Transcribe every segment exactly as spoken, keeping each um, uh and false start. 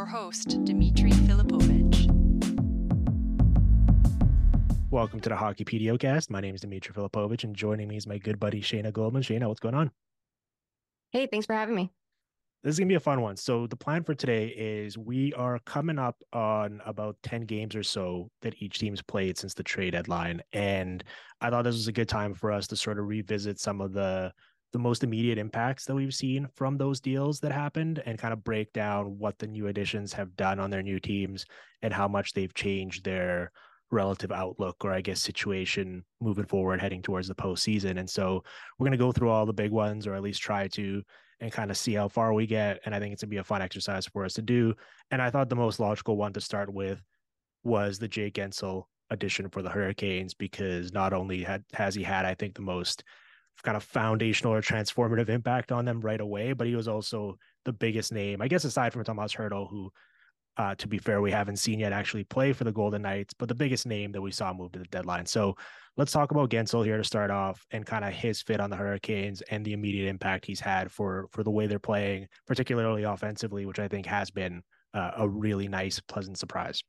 host, Dmitry Filipovich. Welcome to the Hockey PDOcast. My name is Dmitry Filipovich, and joining me is my good buddy Shayna Goldman. Shayna, what's going on? Hey, thanks for having me. This is going to be a fun one. So the plan for today is we are coming up on about ten games or so that each team's played since the trade deadline. And I thought this was a good time for us to sort of revisit some of the the most immediate impacts that we've seen from those deals that happened and kind of break down what the new additions have done on their new teams and how much they've changed their relative outlook, or I guess situation moving forward heading towards the postseason. And so we're going to go through all the big ones, or at least try to, and kind of see how far we get. And I think it's going to be a fun exercise for us to do. And I thought the most logical one to start with was the Jake Guentzel addition for the Hurricanes, because not only had has he had, I think, the most kind of foundational or transformative impact on them right away, but he was also the biggest name, I guess, aside from Tomas Hertl, who, uh, to be fair, we haven't seen yet actually play for the Golden Knights, but the biggest name that we saw move to the deadline. So let's talk about Guentzel here to start off, and kind of his fit on the Hurricanes and the immediate impact he's had for for the way they're playing, particularly offensively, which I think has been uh, a really nice, pleasant surprise.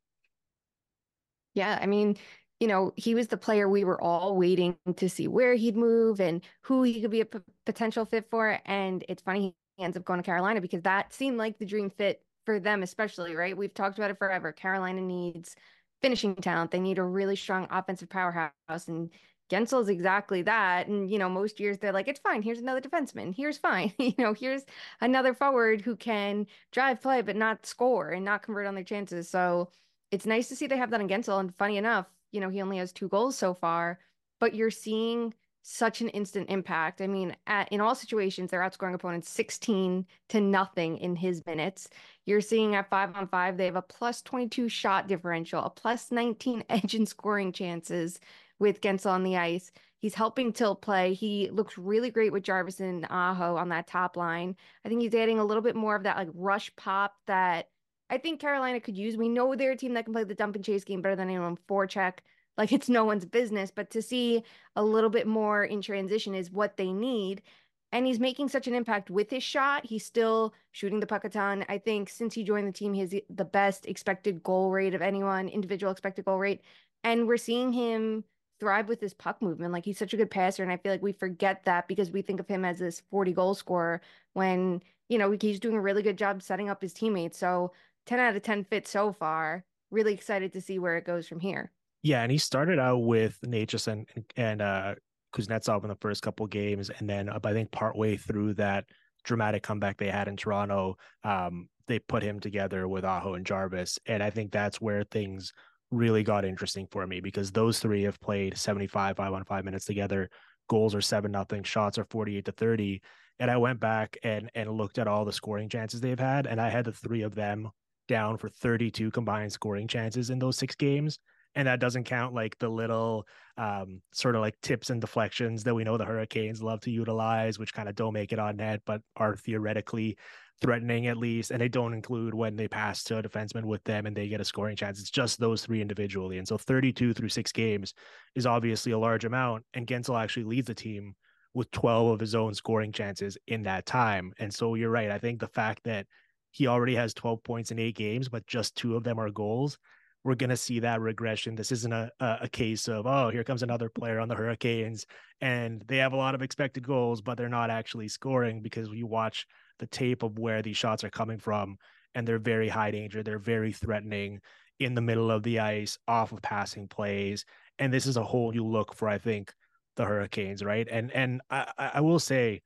Yeah, I mean, you know, he was the player we were all waiting to see where he'd move and who he could be a p potential fit for. And it's funny he ends up going to Carolina, because that seemed like the dream fit for them, especially, right? We've talked about it forever. Carolina needs finishing talent. They need a really strong offensive powerhouse. And Guentzel is exactly that. And, you know, most years they're like, it's fine. Here's another defenseman. Here's fine. You know, here's another forward who can drive play, but not score and not convert on their chances. So it's nice to see they have that on Guentzel. And funny enough, you know, he only has two goals so far, but you're seeing such an instant impact. I mean, at, in all situations, they're outscoring opponents sixteen to nothing in his minutes. You're seeing at five on five, they have a plus twenty-two shot differential, a plus nineteen edge and scoring chances with Guentzel on the ice. He's helping tilt play. He looks really great with Jarvis and Aho on that top line. I think he's adding a little bit more of that like rush pop that I think Carolina could use. We know they're a team that can play the dump and chase game better than anyone. Forecheck, like it's no one's business. But to see a little bit more in transition is what they need. And he's making such an impact with his shot. He's still shooting the puck a ton. I think since he joined the team, he has the best expected goal rate of anyone, individual expected goal rate. And we're seeing him thrive with his puck movement. Like he's such a good passer. And I feel like we forget that because we think of him as this forty goal scorer when, you know, he's doing a really good job setting up his teammates. So ten out of ten fit so far. Really excited to see where it goes from here. Yeah, and he started out with Necas and and uh, Kuznetsov in the first couple of games, and then uh, I think partway through that dramatic comeback they had in Toronto, um, they put him together with Aho and Jarvis, and I think that's where things really got interesting for me, because those three have played seventy-five five on five minutes together. Goals are seven nothing, shots are forty-eight to thirty, and I went back and and looked at all the scoring chances they've had, and I had the three of them down for thirty-two combined scoring chances in those six games. And that doesn't count like the little um, sort of like tips and deflections that we know the Hurricanes love to utilize, which kind of don't make it on net, but are theoretically threatening at least. And they don't include when they pass to a defenseman with them and they get a scoring chance. It's just those three individually. And so thirty-two through six games is obviously a large amount. And Guentzel actually leads the team with twelve of his own scoring chances in that time. And so you're right. I think the fact that he already has twelve points in eight games, but just two of them are goals, we're going to see that regression. This isn't a, a case of, oh, here comes another player on the Hurricanes and they have a lot of expected goals, but they're not actually scoring, because you watch the tape of where these shots are coming from and they're very high danger. They're very threatening in the middle of the ice, off of passing plays. And this is a whole new look for, I think, the Hurricanes, right? And, and I, I will say,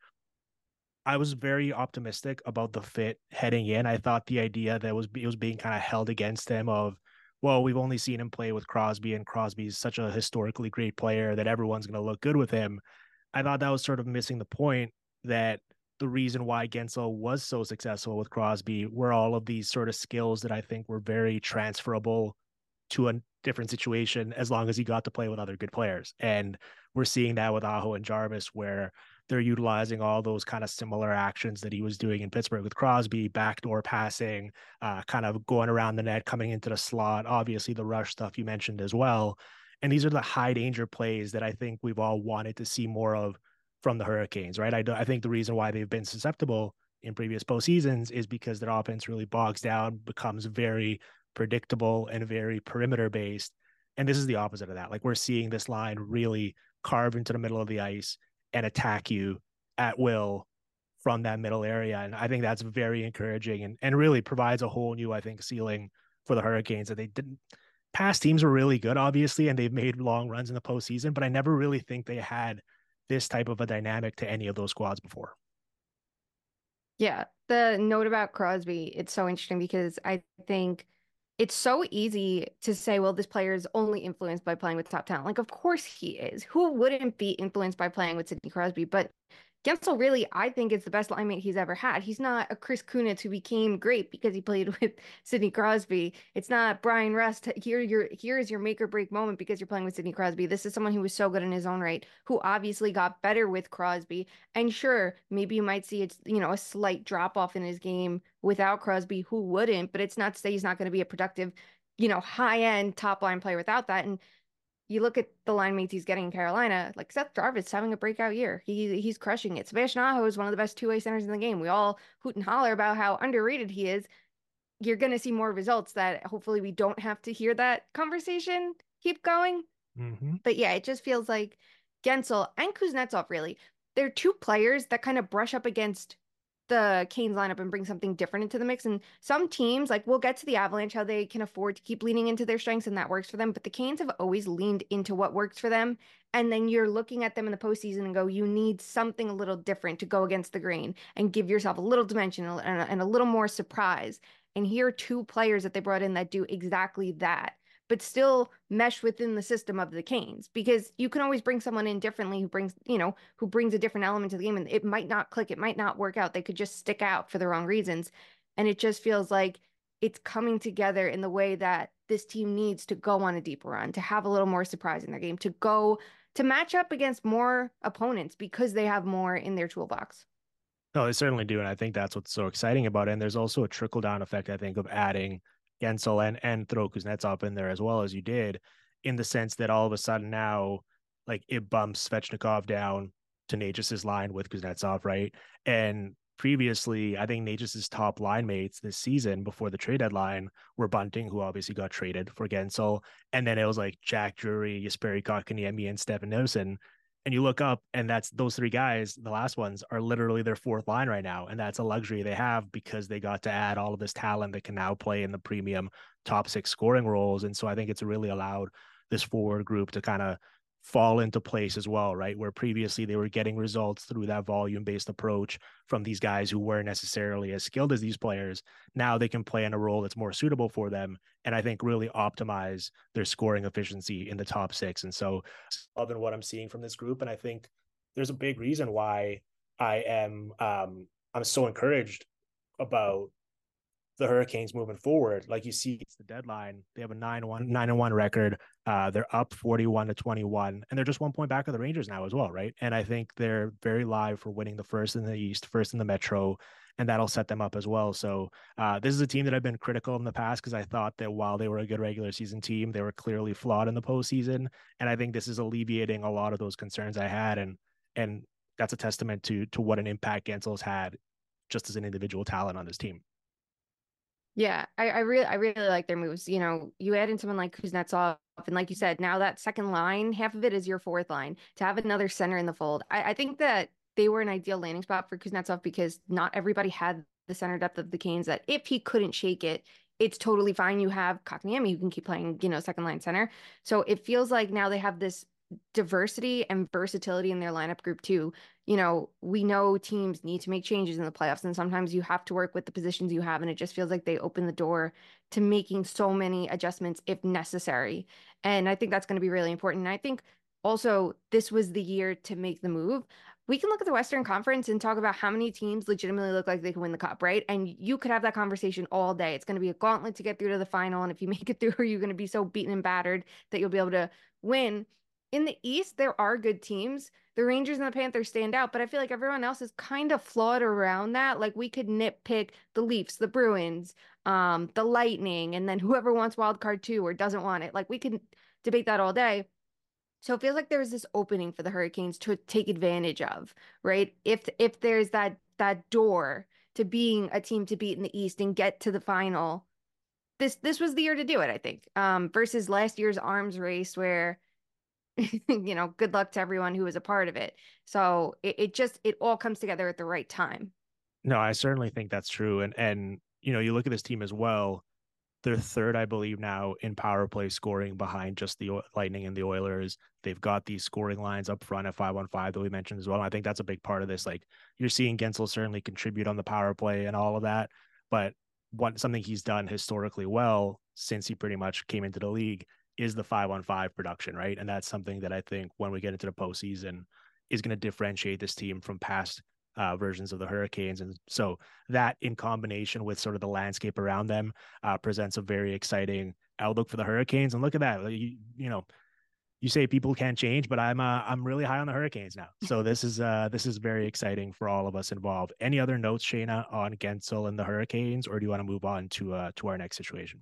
I was very optimistic about the fit heading in. I thought the idea that was it was being kind of held against them of, well, we've only seen him play with Crosby, and Crosby's such a historically great player that everyone's going to look good with him. I thought that was sort of missing the point, that the reason why Guentzel was so successful with Crosby were all of these sort of skills that I think were very transferable to a different situation as long as he got to play with other good players. And we're seeing that with Aho and Jarvis, where they're utilizing all those kind of similar actions that he was doing in Pittsburgh with Crosby, backdoor passing, uh, kind of going around the net, coming into the slot, obviously the rush stuff you mentioned as well. And these are the high danger plays that I think we've all wanted to see more of from the Hurricanes, right? I, do, I think the reason why they've been susceptible in previous postseasons is because their offense really bogs down, becomes very predictable and very perimeter based. And this is the opposite of that. Like we're seeing this line really carve into the middle of the ice and attack you at will from that middle area. And I think that's very encouraging and, and really provides a whole new, I think, ceiling for the Hurricanes that they didn't. Past teams were really good, obviously, and they've made long runs in the postseason, but I never really think they had this type of a dynamic to any of those squads before. Yeah, the note about Crosby, it's so interesting because I think it's so easy to say, well, this player is only influenced by playing with top talent. Like, of course he is. Who wouldn't be influenced by playing with Sidney Crosby? But Guentzel really, I think, is the best line mate he's ever had. He's not a Chris Kunitz who became great because he played with Sidney Crosby. It's not Brian Rust. Here, your here is your make or break moment because you're playing with Sidney Crosby. This is someone who was so good in his own right, who obviously got better with Crosby. And sure, maybe you might see it's you know a slight drop off in his game without Crosby. Who wouldn't? But it's not to say he's not going to be a productive, you know, high end top line player without that. And you look at the line mates he's getting in Carolina, like Seth Jarvis having a breakout year. He he's crushing it. Sebastian Aho is one of the best two-way centers in the game. We all hoot and holler about how underrated he is. You're going to see more results that hopefully we don't have to hear that conversation keep going. Mm-hmm. But yeah, it just feels like Guentzel and Kuznetsov, really, they're two players that kind of brush up against the Canes lineup and bring something different into the mix. And some teams, like we'll get to the Avalanche, how they can afford to keep leaning into their strengths and that works for them. But the Canes have always leaned into what works for them. And then you're looking at them in the postseason and go, you need something a little different to go against the grain and give yourself a little dimension and a, and a little more surprise. And here are two players that they brought in that do exactly that, but still mesh within the system of the Canes, because you can always bring someone in differently who brings, you know, who brings a different element to the game, and it might not click. It might not work out. They could just stick out for the wrong reasons. And it just feels like it's coming together in the way that this team needs to go on a deeper run, to have a little more surprise in their game, to go to match up against more opponents because they have more in their toolbox. No, they certainly do. And I think that's what's so exciting about it. And there's also a trickle down effect, I think, of adding Guentzel and and throw Kuznetsov in there as well as you did, in the sense that all of a sudden now, like it bumps Svechnikov down to Necas's line with Kuznetsov, right? And previously, I think Necas's top line mates this season before the trade deadline were Bunting, who obviously got traded for Guentzel, and then it was like Jack Drury, Jesperi Kotkaniemi, and Stefan Nilsson. And you look up, and that's those three guys, the last ones, are literally their fourth line right now. And that's a luxury they have because they got to add all of this talent that can now play in the premium top six scoring roles. And so I think it's really allowed this forward group to kind of fall into place as well, right? Where previously they were getting results through that volume-based approach from these guys who weren't necessarily as skilled as these players. Now they can play in a role that's more suitable for them, and I think really optimize their scoring efficiency in the top six. And so loving what I'm seeing from this group, and I think there's a big reason why I am um, I'm so encouraged about the Hurricanes moving forward. Like you see, it's the deadline. They have a nine one nine and one record. Uh, they're up forty-one to twenty-one, and they're just one point back of the Rangers now as well, right? And I think they're very live for winning the first in the East, first in the Metro, and that'll set them up as well. So uh, this is a team that I've been critical in the past because I thought that while they were a good regular season team, they were clearly flawed in the postseason. And I think this is alleviating a lot of those concerns I had, and and that's a testament to to what an impact Guentzel's had just as an individual talent on this team. Yeah, I, I really, I really like their moves. You know, you add in someone like Kuznetsov, and like you said, now that second line, half of it is your fourth line. To have another center in the fold, I, I think that they were an ideal landing spot for Kuznetsov because not everybody had the center depth of the Canes. That if he couldn't shake it, it's totally fine. You have Kotkaniemi who can keep playing, you know, second line center. So it feels like now they have this diversity and versatility in their lineup group too. You know, we know teams need to make changes in the playoffs, and sometimes you have to work with the positions you have, and it just feels like they open the door to making so many adjustments if necessary. And I think that's going to be really important. And I think also this was the year to make the move. We can look at the Western Conference and talk about how many teams legitimately look like they can win the cup, right? And you could have that conversation all day. It's going to be a gauntlet to get through to the final. And if you make it through, you're going to be so beaten and battered that you'll be able to win. In the East, there are good teams. The Rangers and the Panthers stand out, but I feel like everyone else is kind of flawed around that. Like we could nitpick the Leafs, the Bruins, um, the Lightning, and then whoever wants wild card two or doesn't want it. Like we can debate that all day. So it feels like there's this opening for the Hurricanes to take advantage of, right? If if there's that that door to being a team to beat in the East and get to the final, this this was the year to do it, I think. Um, versus last year's arms race where, you know, good luck to everyone who was a part of it. So it, it just it all comes together at the right time. No, I certainly think that's true. And and you know, you look at this team as well. They're third, I believe, now in power play scoring behind just the Lightning and the Oilers. They've got these scoring lines up front at five on five that we mentioned as well. I think that's a big part of this. Like, you're seeing Gensel certainly contribute on the power play and all of that, but what something he's done historically well since he pretty much came into the league is the five on five production, right? And that's something that I think when we get into the postseason is going to differentiate this team from past uh, versions of the Hurricanes. And so that in combination with sort of the landscape around them uh, presents a very exciting outlook for the Hurricanes. And look at that, you, you know, you say people can't change, but I'm uh, I'm really high on the Hurricanes now. So this is uh this is very exciting for all of us involved. Any other notes, Shayna, on Guentzel and the Hurricanes, or do you want to move on to uh to our next situation?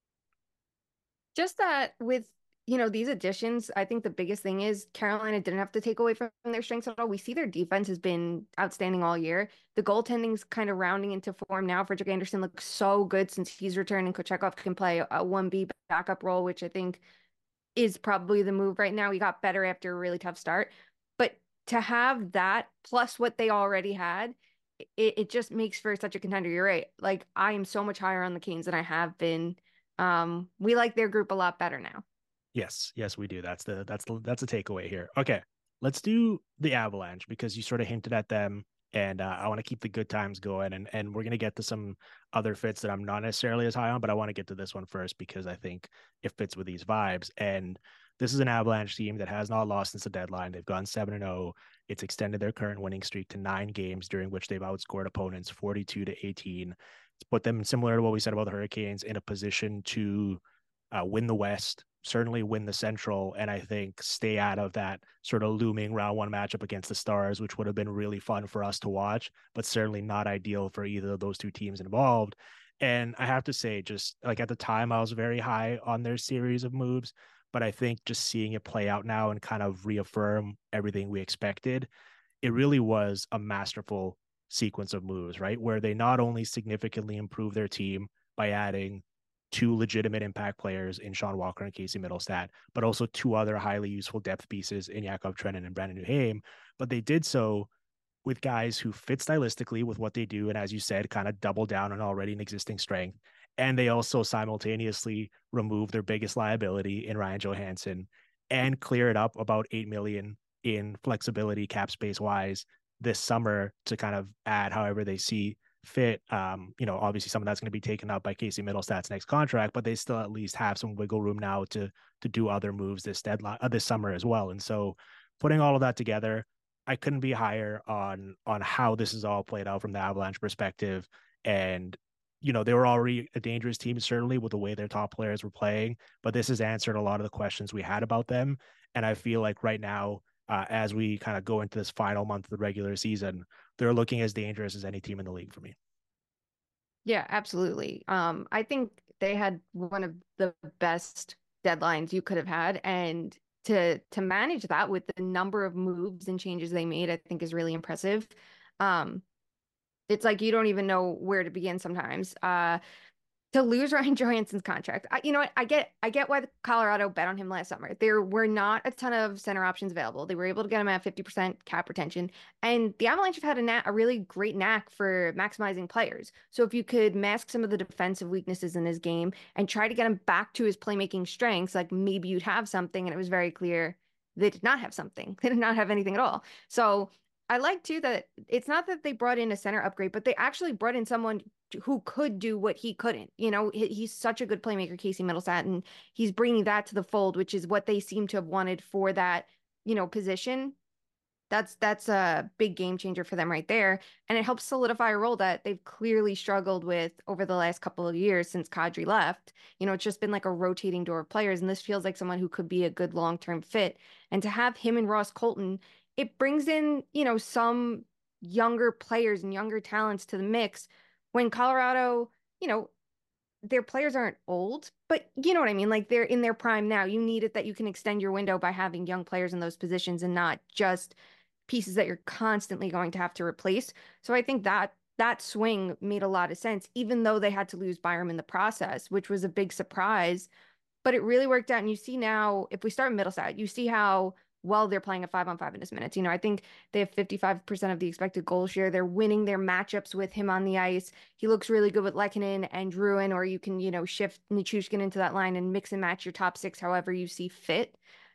Just that with, you know, these additions, I think the biggest thing is Carolina didn't have to take away from their strengths at all. We see their defense has been outstanding all year. The goaltending's kind of rounding into form now. Frederik Andersen looks so good since he's returned, and Kochetkov can play a one B backup role, which I think is probably the move right now. He got better after a really tough start. But to have that plus what they already had, it, it just makes for such a contender. You're right. Like, I am so much higher on the Canes than I have been. Um, we like their group a lot better now. Yes, yes, we do. That's the that's the that's a takeaway here. Okay, let's do the Avalanche because you sort of hinted at them, and uh, I want to keep the good times going, and and we're gonna get to some other fits that I'm not necessarily as high on, but I want to get to this one first because I think it fits with these vibes. And this is an Avalanche team that has not lost since the deadline. They've gone seven and zero. It's extended their current winning streak to nine games, during which they've outscored opponents forty-two to eighteen. It's put them, similar to what we said about the Hurricanes, in a position to uh, win the West, certainly win the Central, and I think stay out of that sort of looming round one matchup against the Stars, which would have been really fun for us to watch, but certainly not ideal for either of those two teams involved. And I have to say, just like at the time, I was very high on their series of moves, but I think just seeing it play out now and kind of reaffirm everything we expected, it really was a masterful sequence of moves, right? Where they not only significantly improved their team by adding two legitimate impact players in Sean Walker and Casey Middlestat, but also two other highly useful depth pieces in Yakov Trenin and Brandon Duhaime. But they did so with guys who fit stylistically with what they do. And as you said, kind of double down on already an existing strength. And they also simultaneously remove their biggest liability in Ryan Johansson and clear it up about eight million in flexibility cap space wise this summer to kind of add however they see fit. Um, you know, obviously some of that's going to be taken up by Casey Middlestat's next contract, but they still at least have some wiggle room now to to do other moves this deadline uh, this summer as well. And so putting all of that together, I couldn't be higher on on how this is all played out from the Avalanche perspective. And you know, they were already a dangerous team, certainly with the way their top players were playing, but this has answered a lot of the questions we had about them. And I feel like right now, uh, as we kind of go into this final month of the regular season, they're looking as dangerous as any team in the league for me. Yeah, absolutely. Um, I think they had one of the best deadlines you could have had, and to to manage that with the number of moves and changes they made, I think is really impressive. Um, it's like you don't even know where to begin sometimes. Uh, to lose Ryan Johansson's contract. I, you know what? I get I get why the Colorado bet on him last summer. There were not a ton of center options available. They were able to get him at fifty percent cap retention. And the Avalanche have had a, knack, a really great knack for maximizing players. So if you could mask some of the defensive weaknesses in his game and try to get him back to his playmaking strengths, like maybe you'd have something. And it was very clear they did not have something. They did not have anything at all. So I like too that it's not that they brought in a center upgrade, but they actually brought in someone who could do what he couldn't. You know, he, he's such a good playmaker, Casey Middlestat, and he's bringing that to the fold, which is what they seem to have wanted for that, you know, position. That's that's a big game changer for them right there, and it helps solidify a role that they've clearly struggled with over the last couple of years since Kadri left. You know, it's just been like a rotating door of players, and this feels like someone who could be a good long-term fit. And to have him and Ross Colton, it brings in, you know, some younger players and younger talents to the mix when Colorado, you know, their players aren't old, but you know what I mean? Like they're in their prime now. You need it that you can extend your window by having young players in those positions and not just pieces that you're constantly going to have to replace. So I think that that swing made a lot of sense, even though they had to lose Byram in the process, which was a big surprise. But it really worked out. And you see now, if we start Middlestat, you see how well they're playing a five on five in his minutes. You know, I think they have fifty-five percent of the expected goal share. They're winning their matchups with him on the ice. He looks really good with Lehkonen and Drouin, or you can, you know, shift Nichushkin into that line and mix and match your top six however you see fit.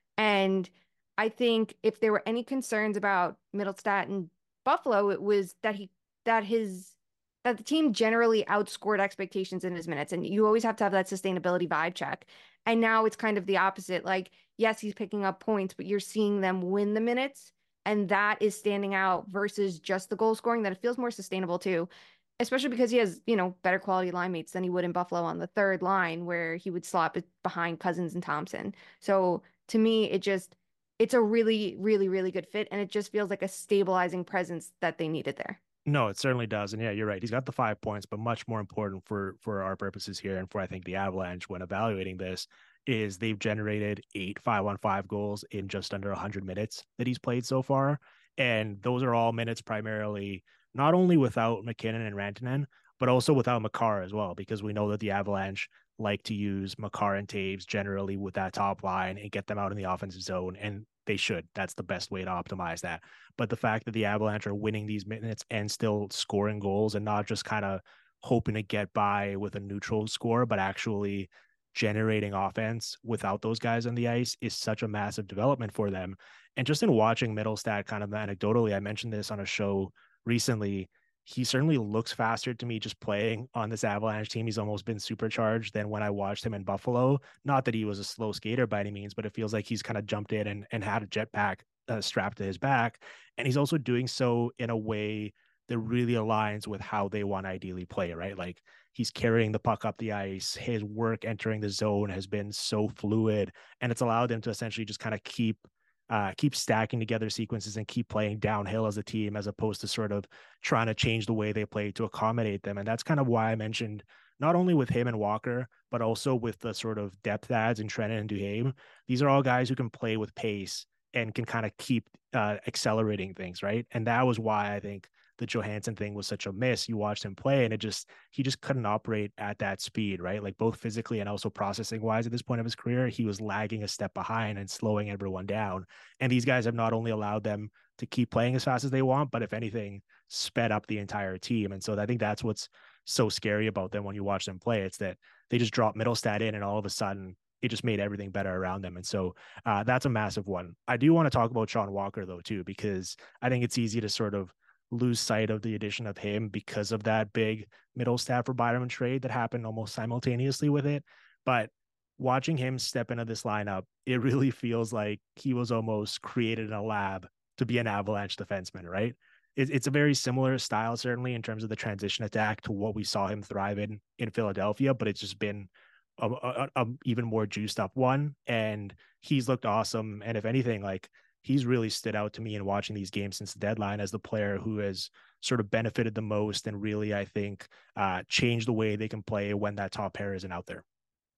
And I think if there were any concerns about Middlestat and Buffalo, it was that he that his that the team generally outscored expectations in his minutes. And you always have to have that sustainability vibe check. And now it's kind of the opposite. Like, yes, he's picking up points, but you're seeing them win the minutes. And that is standing out versus just the goal scoring, that it feels more sustainable too, especially because he has, you know, better quality line mates than he would in Buffalo on the third line, where he would slot behind Cousins and Thompson. So to me, it just, it's a really, really, really good fit. And it just feels like a stabilizing presence that they needed there. No, it certainly does. And yeah, you're right. He's got the five points, but much more important for for our purposes here and for, I think, the Avalanche when evaluating this is they've generated eight five on five goals in just under one hundred minutes that he's played so far. And those are all minutes primarily not only without McKinnon and Rantanen, but also without Makar as well, because we know that the Avalanche like to use Makar and Taves generally with that top line and get them out in the offensive zone. And they should. That's the best way to optimize that. But the fact that the Avalanche are winning these minutes and still scoring goals and not just kind of hoping to get by with a neutral score, but actually generating offense without those guys on the ice is such a massive development for them. And just in watching Middlestat, kind of anecdotally, I mentioned this on a show recently, he certainly looks faster to me just playing on this Avalanche team. He's almost been supercharged than when I watched him in Buffalo. Not that he was a slow skater by any means, but it feels like he's kind of jumped in and, and had a jetpack uh, strapped to his back. And he's also doing so in a way that really aligns with how they want to ideally play, right? Like he's carrying the puck up the ice. His work entering the zone has been so fluid, and it's allowed them to essentially just kind of keep Uh, keep stacking together sequences and keep playing downhill as a team, as opposed to sort of trying to change the way they play to accommodate them. And that's kind of why I mentioned not only with him and Walker, but also with the sort of depth adds in Trenin and Duhaime. These are all guys who can play with pace and can kind of keep uh, accelerating things, right? And that was why I think the Johansson thing was such a miss. You watched him play and it just, he just couldn't operate at that speed, right? Like both physically and also processing wise at this point of his career, he was lagging a step behind and slowing everyone down. And these guys have not only allowed them to keep playing as fast as they want, but if anything, sped up the entire team. And so I think that's what's so scary about them when you watch them play. It's that they just drop Middlestat in and all of a sudden it just made everything better around them. And so uh, that's a massive one. I do want to talk about Sean Walker though, too, because I think it's easy to sort of lose sight of the addition of him because of that big Middlestat for Byram trade that happened almost simultaneously with it. But watching him step into this lineup, it really feels like he was almost created in a lab to be an Avalanche defenseman, right? It, it's a very similar style, certainly in terms of the transition attack to what we saw him thrive in in Philadelphia, but it's just been a, a, a even more juiced up one. And he's looked awesome. And if anything, like he's really stood out to me in watching these games since the deadline as the player who has sort of benefited the most and really, I think, uh, changed the way they can play when that top pair isn't out there.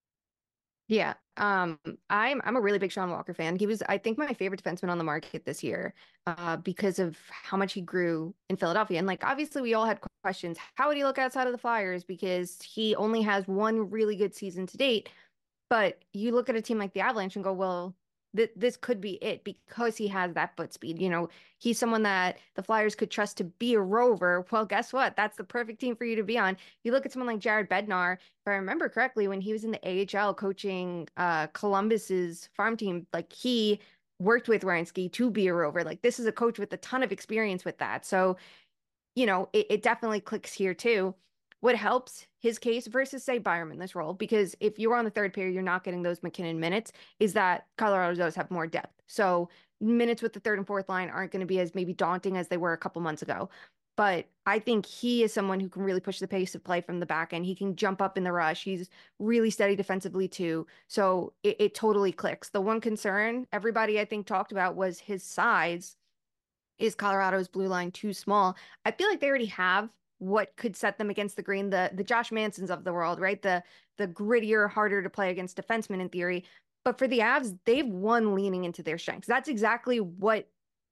Yeah, um, I'm I'm a really big Sean Walker fan. He was, I think, my favorite defenseman on the market this year, uh, because of how much he grew in Philadelphia. And like, obviously, we all had questions. How would he look outside of the Flyers? Because he only has one really good season to date. But you look at a team like the Avalanche and go, well, th- this could be it because he has that foot speed. You know, he's someone that the Flyers could trust to be a rover. Well, guess what? That's the perfect team for you to be on. You look at someone like Jared Bednar, if I remember correctly, when he was in the A H L coaching uh, Columbus's farm team, like he worked with Werenski to be a rover. Like this is a coach with a ton of experience with that. So, you know, it, it definitely clicks here too. What helps his case versus, say, Byram in this role, because if you're on the third pair, you're not getting those McKinnon minutes, is that Colorado does have more depth. So minutes with the third and fourth line aren't going to be as maybe daunting as they were a couple months ago. But I think he is someone who can really push the pace of play from the back end. He can jump up in the rush. He's really steady defensively too. So it, it totally clicks. The one concern everybody, I think, talked about was his size. Is Colorado's blue line too small? I feel like they already have what could set them against the green, the the Josh Mansons of the world, right? The the grittier, harder to play against defensemen in theory. But for the Avs, they've won leaning into their strengths. That's exactly what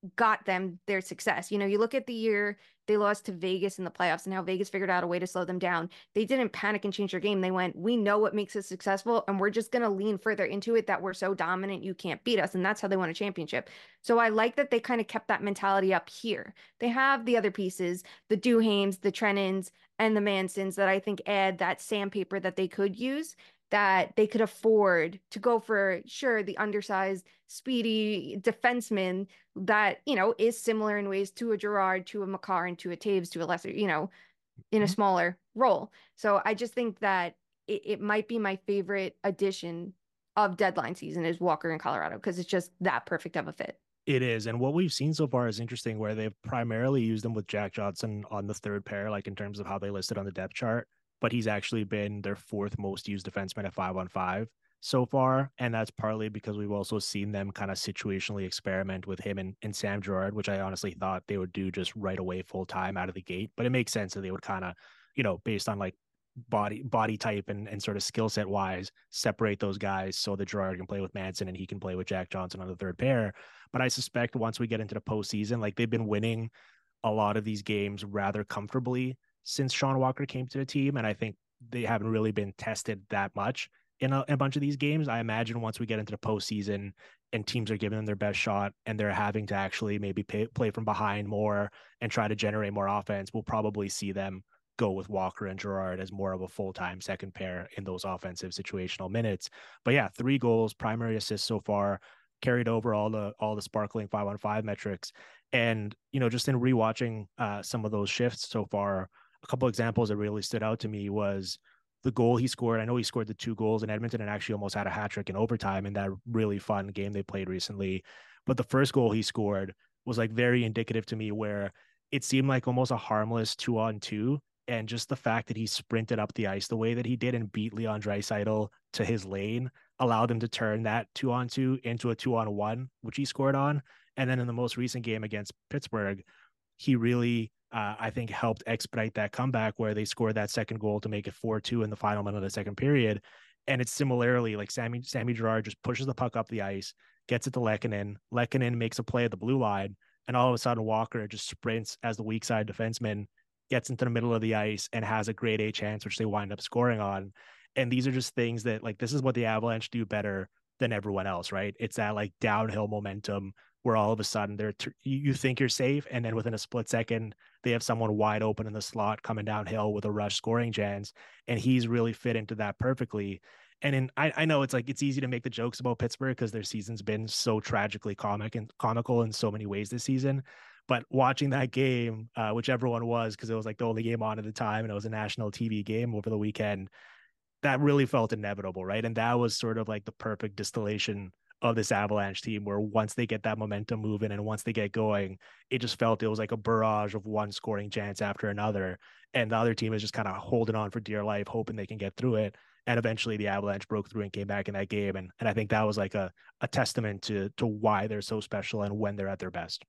got them their success. You know, you look at the year they lost to Vegas in the playoffs and how Vegas figured out a way to slow them down. They didn't panic and change their game. They went, we know what makes us successful, and we're just going to lean further into it, that we're so dominant you can't beat us. And that's how they won a championship. So I like that they kind of kept that mentality up here. They have the other pieces, the Duhaimes, the Trennans, and the Mansons, that I think add that sandpaper that they could use, that they could afford to go for, sure, the undersized, speedy defenseman that, you know, is similar in ways to a Girard, to a Makar, and to a Taves, to a lesser, you know, in a smaller role. So I just think that it, it might be my favorite addition of deadline season is Walker in Colorado, because it's just that perfect of a fit. It is. And what we've seen so far is interesting, where they've primarily used him with Jack Johnson on the third pair, like in terms of how they listed on the depth chart. But he's actually been their fourth most used defenseman at five on five so far. And that's partly because we've also seen them kind of situationally experiment with him and, and Sam Girard, which I honestly thought they would do just right away full time out of the gate. But it makes sense that they would kind of, you know, based on like body body type and, and sort of skill set wise, separate those guys so that Girard can play with Manson and he can play with Jack Johnson on the third pair. But I suspect once we get into the postseason, like they've been winning a lot of these games rather comfortably since Sean Walker came to the team. And I think they haven't really been tested that much in a, in a bunch of these games. I imagine once we get into the postseason and teams are giving them their best shot and they're having to actually maybe pay, play from behind more and try to generate more offense, we'll probably see them go with Walker and Girard as more of a full-time second pair in those offensive situational minutes. But yeah, three goals, primary assists so far, carried over all the all the sparkling five on five metrics. And, you know, just in rewatching uh, some of those shifts so far, a couple examples that really stood out to me was the goal he scored. I know he scored the two goals in Edmonton and actually almost had a hat trick in overtime in that really fun game they played recently. But the first goal he scored was like very indicative to me, where it seemed like almost a harmless two on two. And just the fact that he sprinted up the ice the way that he did and beat Leon Draisaitl to his lane allowed him to turn that two on two into a two on one, which he scored on. And then in the most recent game against Pittsburgh, he really, uh, I think, helped expedite that comeback where they scored that second goal to make it four two in the final minute of the second period. And it's similarly like Sammy, Sammy Girard just pushes the puck up the ice, gets it to Lehkonen. Lehkonen makes a play at the blue line, and all of a sudden Walker just sprints as the weak side defenseman, gets into the middle of the ice and has a grade A chance, which they wind up scoring on. And these are just things that, like, this is what the Avalanche do better than everyone else, right? It's that like downhill momentum where all of a sudden they're, t- you think you're safe. And then within a split second, they have someone wide open in the slot coming downhill with a rush scoring chance. And he's really fit into that perfectly. And in, I, I know it's like, it's easy to make the jokes about Pittsburgh because their season's been so tragically comic and comical in so many ways this season. But watching that game, uh, whichever one was, because it was like the only game on at the time and it was a national T V game over the weekend, that really felt inevitable, right? And that was sort of like the perfect distillation of this Avalanche team, where once they get that momentum moving and once they get going, it just felt it was like a barrage of one scoring chance after another. And the other team is just kind of holding on for dear life, hoping they can get through it. And eventually the Avalanche broke through and came back in that game. And, and I think that was like a, a testament to, to why they're so special and when they're at their best.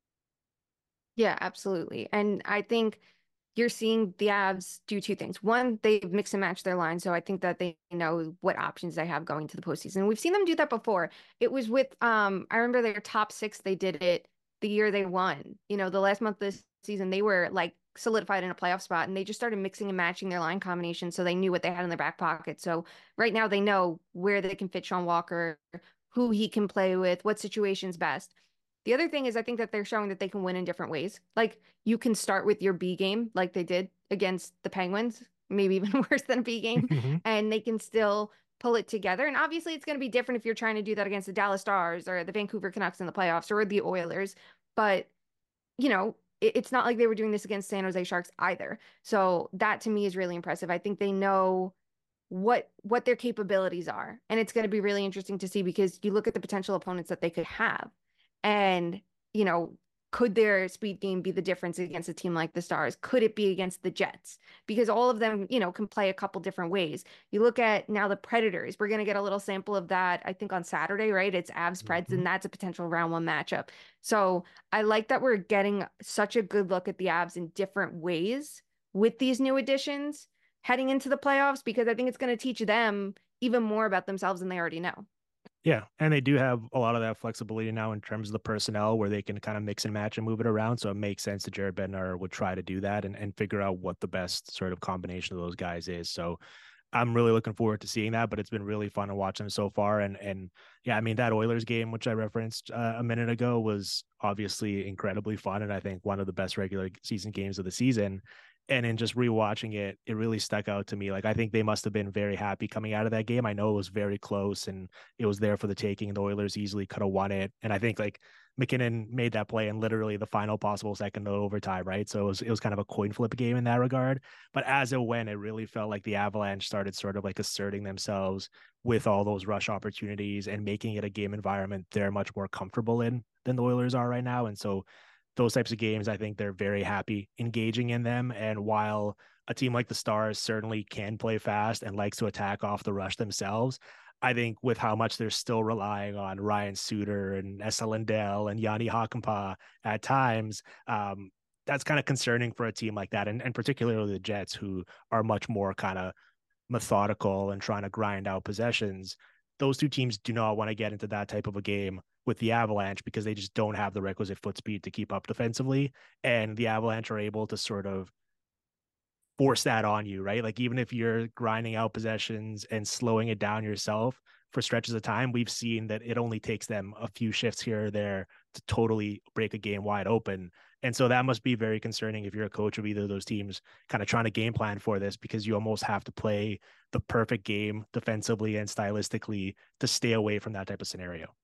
Yeah, absolutely. And I think you're seeing the Avs do two things. One, they mix and match their line. So I think that they know what options they have going to the postseason. We've seen them do that before. It was with, um, I remember their top six, they did it the year they won. You know, the last month of this season, they were like solidified in a playoff spot and they just started mixing and matching their line combinations. So they knew what they had in their back pocket. So right now they know where they can fit Sean Walker, who he can play with, what situation's best. The other thing is I think that they're showing that they can win in different ways. Like you can start with your B game like they did against the Penguins, maybe even worse than a B game, Mm-hmm. and they can still pull it together. And obviously it's going to be different if you're trying to do that against the Dallas Stars or the Vancouver Canucks in the playoffs or the Oilers. But, you know, it, it's not like they were doing this against San Jose Sharks either. So that to me is really impressive. I think they know what what their capabilities are. And it's going to be really interesting to see because you look at the potential opponents that they could have. And, you know, could their speed game be the difference against a team like the Stars? Could it be against the Jets? Because all of them, you know, can play a couple different ways. You look at now the Predators. We're going to get a little sample of that, I think, on Saturday, right? It's Avs Preds, Mm-hmm. and that's a potential round one matchup. So I like that we're getting such a good look at the Avs in different ways with these new additions heading into the playoffs, because I think it's going to teach them even more about themselves than they already know. Yeah, and they do have a lot of that flexibility now in terms of the personnel where they can kind of mix and match and move it around. So it makes sense that Jared Bednar would try to do that and, and figure out what the best sort of combination of those guys is. So I'm really looking forward to seeing that, but it's been really fun to watch them so far. And and yeah, I mean that Oilers game, which I referenced uh, a minute ago, was obviously incredibly fun, and I think one of the best regular season games of the season. And in just rewatching it, it really stuck out to me. Like I think they must have been very happy coming out of that game. I know it was very close and it was there for the taking, and the Oilers easily could have won it. And I think like McKinnon made that play in literally the final possible second of overtime, right? So it was it was kind of a coin flip game in that regard. But as it went, it really felt like the Avalanche started sort of like asserting themselves with all those rush opportunities and making it a game environment they're much more comfortable in than the Oilers are right now. And so those types of games, I think they're very happy engaging in them. And while a team like the Stars certainly can play fast and likes to attack off the rush themselves, I think with how much they're still relying on Ryan Suter and Esa Lindell and Yanni Hakanpää at times, um, that's kind of concerning for a team like that, and, and particularly the Jets, who are much more kind of methodical and trying to grind out possessions. Those two teams do not want to get into that type of a game with the Avalanche because they just don't have the requisite foot speed to keep up defensively. And the Avalanche are able to sort of force that on you, right? Like even if you're grinding out possessions and slowing it down yourself for stretches of time, we've seen that it only takes them a few shifts here or there to totally break a game wide open. And so that must be very concerning if you're a coach of either of those teams, kind of trying to game plan for this, because you almost have to play the perfect game defensively and stylistically to stay away from that type of scenario.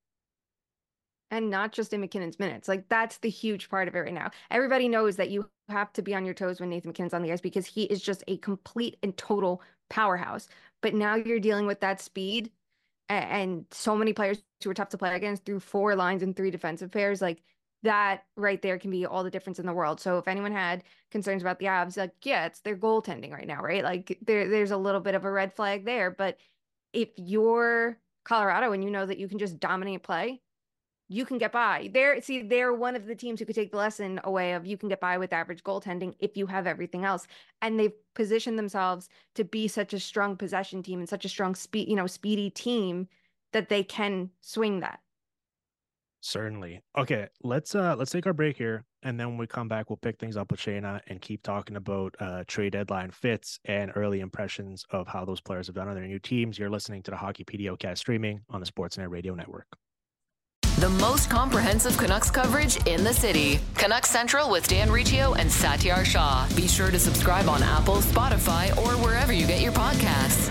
And not just in McKinnon's minutes. Like that's the huge part of it right now. Everybody knows that you have to be on your toes when Nathan MacKinnon's on the ice because he is just a complete and total powerhouse. But now you're dealing with that speed and, and so many players who are tough to play against through four lines and three defensive pairs. Like that right there can be all the difference in the world. So if anyone had concerns about the Avs, like, yeah, it's their goaltending right now, right? Like there, there's a little bit of a red flag there. But if you're Colorado and you know that you can just dominate play, you can get by. They're see, they're one of the teams who could take the lesson away of you can get by with average goaltending if you have everything else. And they've positioned themselves to be such a strong possession team and such a strong speed, you know, speedy team that they can swing that. Certainly. Okay, let's uh let's take our break here, and then when we come back, we'll pick things up with Shayna and keep talking about uh trade deadline fits and early impressions of how those players have done on their new teams. You're listening to the Hockey PDOcast streaming on the Sportsnet Radio Network. The most comprehensive Canucks coverage in the city. Canucks Central with Dan Riccio and Satyar Shah. Be sure to subscribe on Apple, Spotify, or wherever you get your podcasts.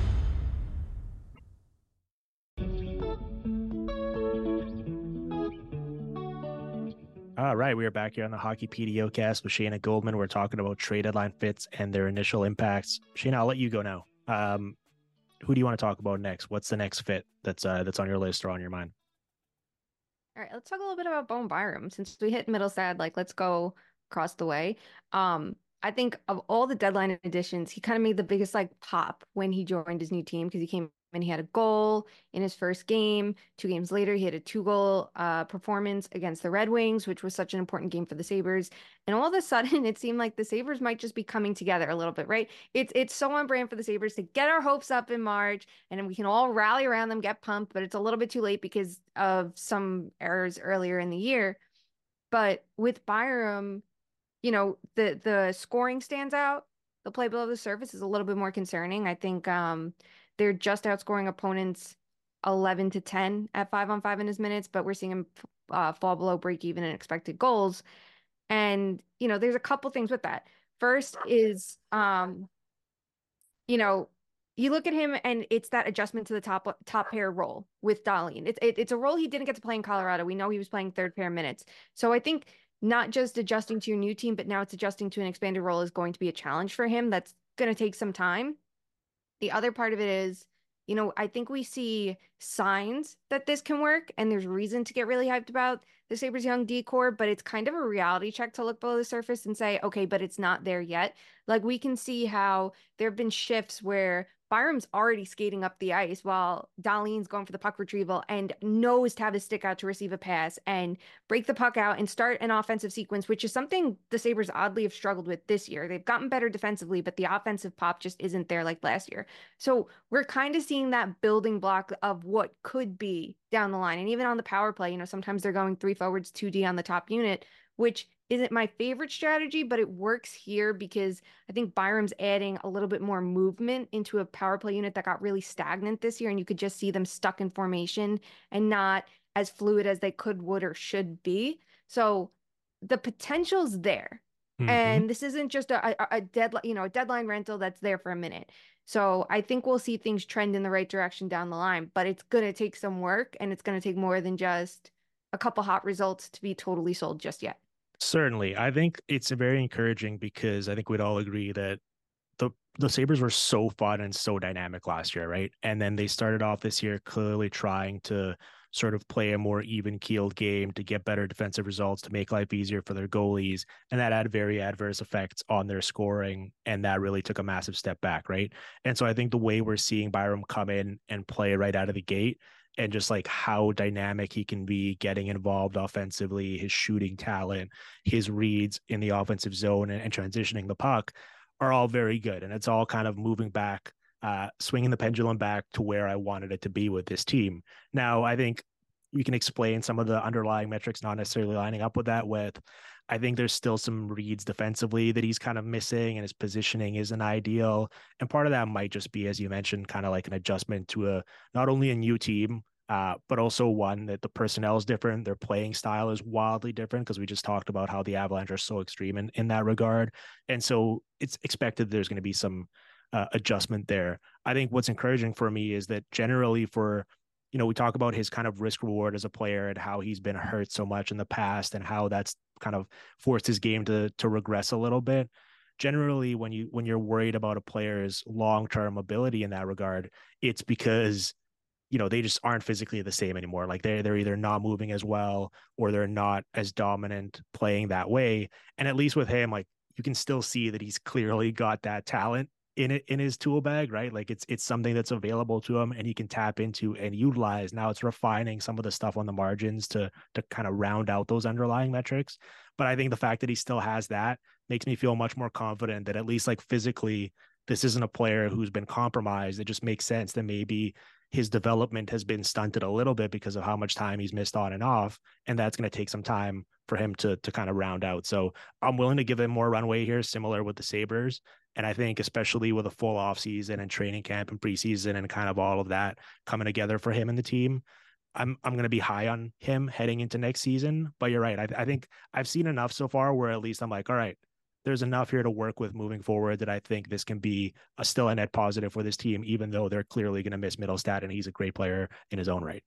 All right, we are back here on the Hockey PDOcast with Shayna Goldman. We're talking about trade deadline fits and their initial impacts. Shayna, I'll let you go now. Um, who do you want to talk about next? What's the next fit that's uh, that's on your list or on your mind? All right, let's talk a little bit about Bowen Byram. Since we hit Middlestad, like let's go across the way. Um, I think of all the deadline additions, he kind of made the biggest like pop when he joined his new team because he came and he had a goal in his first game. Two games later, he had a two-goal uh, performance against the Red Wings, which was such an important game for the Sabres. And all of a sudden, it seemed like the Sabres might just be coming together a little bit, right? It's it's so on brand for the Sabres to get our hopes up in March, and then we can all rally around them, get pumped, but it's a little bit too late because of some errors earlier in the year. But with Byram, you know, the the scoring stands out. The play below the surface is a little bit more concerning. I think um, they're just outscoring opponents eleven to ten at five on five in his minutes, but we're seeing him uh, fall below break even in expected goals. And, you know, there's a couple things with that. First is, um, you know, you look at him and it's that adjustment to the top top pair role with Dahlin. It's it, it's a role he didn't get to play in Colorado. We know he was playing third pair minutes. So I think not just adjusting to your new team, but now it's adjusting to an expanded role is going to be a challenge for him. That's going to take some time. The other part of it is, you know, I think we see signs that this can work, and there's reason to get really hyped about the Sabres young decor, but it's kind of a reality check to look below the surface and say, okay, but it's not there yet. Like we can see how there have been shifts where Byram's already skating up the ice while Dahlin's going for the puck retrieval and knows to have his stick out to receive a pass and break the puck out and start an offensive sequence, which is something the Sabres oddly have struggled with this year. They've gotten better defensively, but the offensive pop just isn't there like last year. So we're kind of seeing that building block of what could be down the line. And even on the power play, you know, sometimes they're going three forwards, two D on the top unit, which isn't my favorite strategy, but it works here because I think Byram's adding a little bit more movement into a power play unit that got really stagnant this year. And you could just see them stuck in formation and not as fluid as they could, would, or should be. So the potential's there. Mm-hmm. And this isn't just a, a, a deadline, you know, a deadline rental that's there for a minute. So I think we'll see things trend in the right direction down the line, but it's going to take some work and it's going to take more than just a couple hot results to be totally sold just yet. Certainly. I think it's very encouraging because I think we'd all agree that the the Sabres were so fun and so dynamic last year, right? And then they started off this year clearly trying to sort of play a more even-keeled game to get better defensive results, to make life easier for their goalies. And that had very adverse effects on their scoring. And that really took a massive step back, right? And so I think the way we're seeing Byram come in and play right out of the gate and just like how dynamic he can be getting involved offensively, his shooting talent, his reads in the offensive zone and, and transitioning the puck are all very good. And it's all kind of moving back, uh, swinging the pendulum back to where I wanted it to be with this team. Now, I think we can explain some of the underlying metrics not necessarily lining up with that with, I think there's still some reads defensively that he's kind of missing and his positioning isn't ideal. And part of that might just be, as you mentioned, kind of like an adjustment to a, not only a new team, uh, but also one that the personnel is different. Their playing style is wildly different because we just talked about how the Avalanche are so extreme in, in that regard. And so it's expected there's going to be some uh, adjustment there. I think what's encouraging for me is that generally for, you know, we talk about his kind of risk reward as a player and how he's been hurt so much in the past and how that's kind of forced his game to to regress a little bit. Generally, when you when you're worried about a player's long-term ability in that regard, it's because, you know, they just aren't physically the same anymore. Like they're they're either not moving as well or they're not as dominant playing that way. And at least with him, like you can still see that he's clearly got that talent in it in his tool bag, right? Like it's it's something that's available to him and he can tap into and utilize. Now it's refining some of the stuff on the margins to to kind of round out those underlying metrics. But I think the fact that he still has that makes me feel much more confident that at least like physically, this isn't a player who's been compromised. It just makes sense that maybe his development has been stunted a little bit because of how much time he's missed on and off. And that's going to take some time for him to to kind of round out. So I'm willing to give him more runway here, similar with the Sabres. And I think especially with a full off season and training camp and preseason and kind of all of that coming together for him and the team, I'm I'm going to be high on him heading into next season. But you're right. I, I think I've seen enough so far where at least I'm like, all right, there's enough here to work with moving forward that I think this can be a, still a net positive for this team, even though they're clearly going to miss Middlestat and he's a great player in his own right.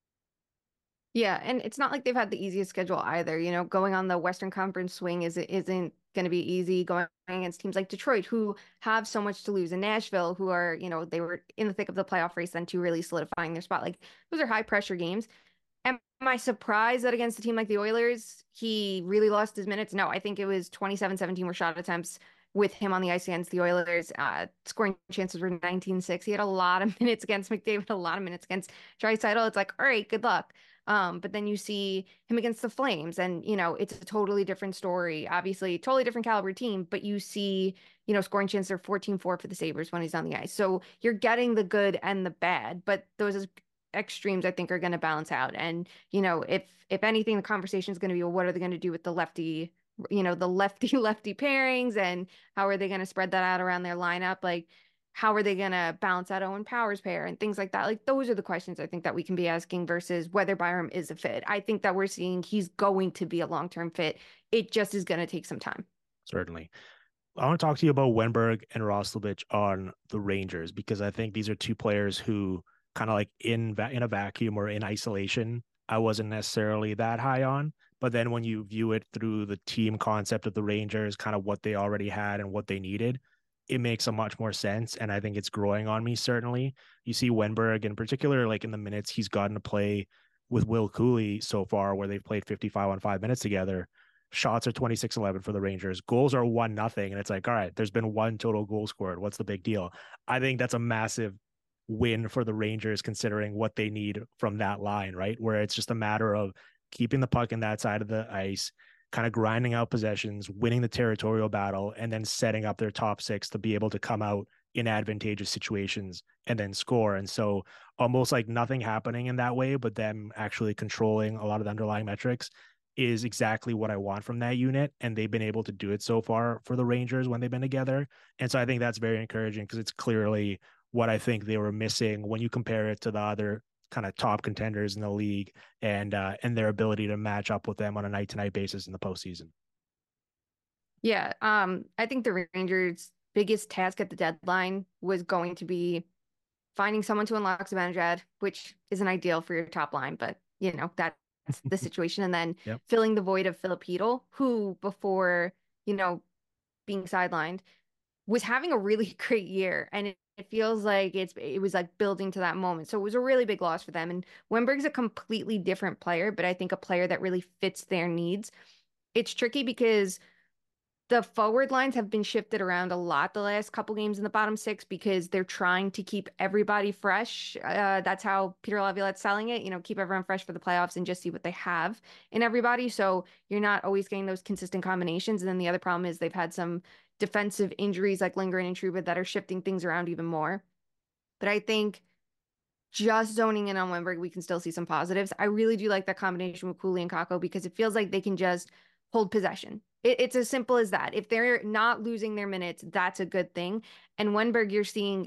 Yeah, and it's not like they've had the easiest schedule either. You know, going on the Western Conference swing is isn't going to be easy. Going against teams like Detroit, who have so much to lose, and Nashville, who are, you know, they were in the thick of the playoff race then too, really solidifying their spot. Like those are high pressure games. Am I surprised that against a team like the Oilers, he really lost his minutes? No, I think it was twenty-seven seventeen were shot attempts with him on the ice against the Oilers. Uh, scoring chances were nineteen six. He had a lot of minutes against McDavid, a lot of minutes against Draisaitl. It's like, all right, good luck. Um, but then you see him against the Flames and, you know, it's a totally different story, obviously totally different caliber team, but you see, you know, scoring chances are fourteen four for the Sabres when he's on the ice. So you're getting the good and the bad, but those extremes I think are going to balance out. And, you know, if, if anything, the conversation is going to be, well, what are they going to do with the lefty, you know, the lefty lefty pairings and how are they going to spread that out around their lineup? Like, how are they going to balance out Owen Powers pair and things like that? Like, those are the questions I think that we can be asking versus whether Byram is a fit. I think that we're seeing he's going to be a long-term fit. It just is going to take some time. Certainly. I want to talk to you about Wennberg and Roslovic on the Rangers, because I think these are two players who kind of like in, in a vacuum or in isolation, I wasn't necessarily that high on. But then when you view it through the team concept of the Rangers, kind of what they already had and what they needed, it makes a much more sense. And I think it's growing on me, certainly. You see Wennberg in particular, like in the minutes he's gotten to play with Will Cooley so far, where they've played fifty-five on five minutes together, shots are twenty-six eleven for the Rangers. Goals are one nothing. And it's like, all right, there's been one total goal scored. What's the big deal? I think that's a massive win for the Rangers, considering what they need from that line, right? Where it's just a matter of keeping the puck in that side of the ice, kind of grinding out possessions, winning the territorial battle, and then setting up their top six to be able to come out in advantageous situations and then score. And so almost like nothing happening in that way, but them actually controlling a lot of the underlying metrics is exactly what I want from that unit. And they've been able to do it so far for the Rangers when they've been together. And so I think that's very encouraging, because it's clearly what I think they were missing when you compare it to the other kind of top contenders in the league, and uh, and their ability to match up with them on a night to night basis in the postseason. Yeah, um, I think the Rangers' biggest task at the deadline was going to be finding someone to unlock Zibanejad, which isn't ideal for your top line, but you know, that's the situation. And then yep. filling the void of Filip Chytil, who before, you know, being sidelined was having a really great year. And it, it feels like it's, it was like building to that moment. So it was a really big loss for them. And Wennberg's a completely different player, but I think a player that really fits their needs. It's tricky because the forward lines have been shifted around a lot the last couple games in the bottom six, because they're trying to keep everybody fresh. Uh, that's how Peter Laviolette's selling it, you know, keep everyone fresh for the playoffs and just see what they have in everybody. So you're not always getting those consistent combinations. And then the other problem is they've had some defensive injuries like Lindgren and Trouba that are shifting things around even more. But I think just zoning in on Wennberg, we can still see some positives. I really do like that combination with Cooley and Kakko, because it feels like they can just hold possession. It, it's as simple as that. If they're not losing their minutes, that's a good thing. And Wennberg, you're seeing